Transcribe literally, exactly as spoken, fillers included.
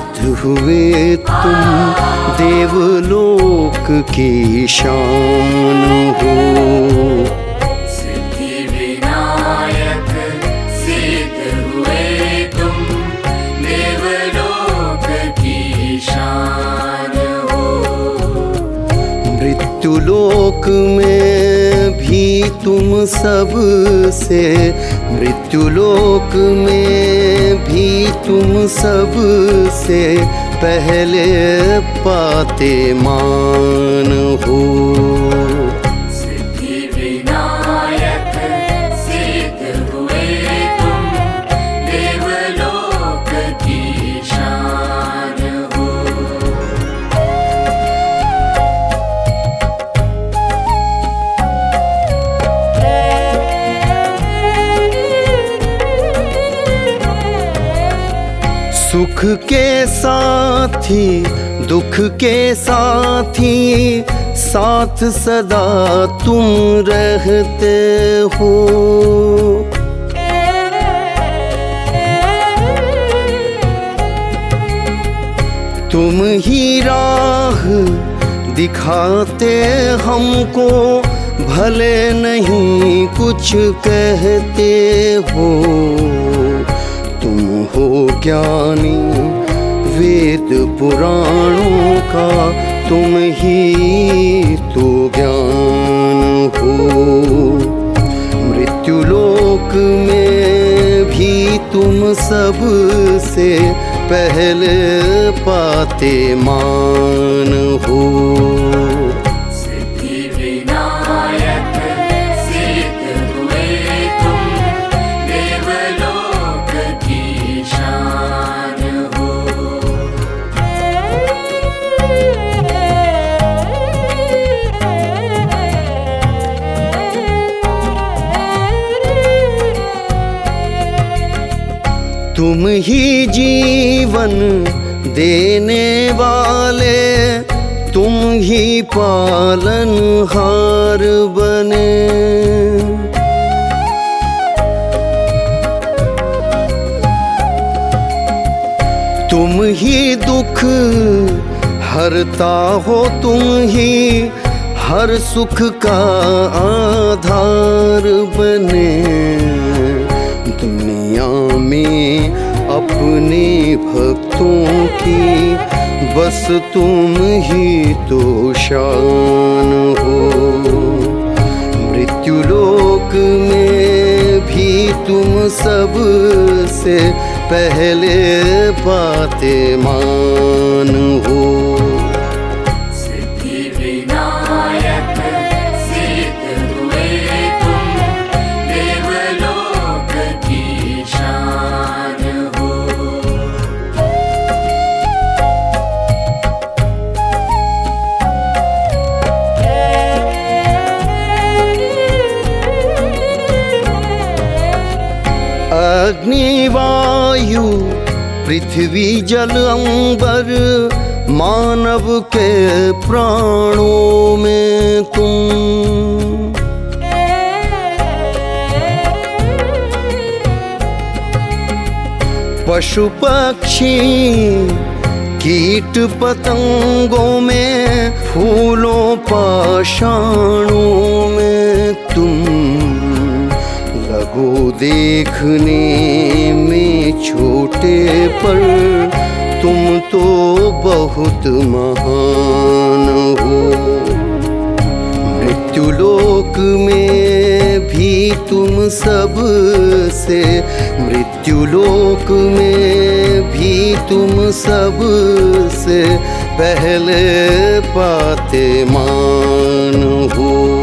सिद्ध हुए तुम देवलोक की शान हो। सिद्धि विनायक सिद्ध हुए तुम देवलोक की शान हो। मृत्युलोक में भी तुम सबसे, मृत्युलोक में भी तुम सबसे पहले पाते मान हो। सिद्धि विनायक सिद्ध हुए तुम देवलोक की शान हो। सुख के साथी दुख के साथी साथ सदा तुम रहते हो। तुम ही राह दिखाते हमको, भले नहीं कुछ कहते हो। तुम हो ज्ञानी वेद पुराणों का, तुम ही तो ज्ञान हो। मृत्युलोक में भी तुम सबसे पहले पाते मान हो। सिद्धि विनायक सिद्ध हुए तुम देवलोक की शान हो। तुम ही जीवन देने वाले, तुम ही पालनहार बने। तुम ही दुख हरता हो, तुम ही हर सुख का आधार बने। दुनिया में अपने भक्तों की बस तुम ही तो शान हो। मृत्युलोक में भी तुम सबसे पहले पाते मान हो। सिद्धि विनायक सिद्ध हुए तुम देवलोक की शान हो। अग्नि वायु पृथ्वी जल अंबर, मानव के प्राणों में तुम। पशु पक्षी कीट पतंगों में, फूलों पाषाणों में तुम। लगो देखने में छोटे पर तुम तो बहुत महान हो। मृत्युलोक में भी तुम सबसे, मृत्युलोक में भी तुम सबसे पहले पाते मान हो।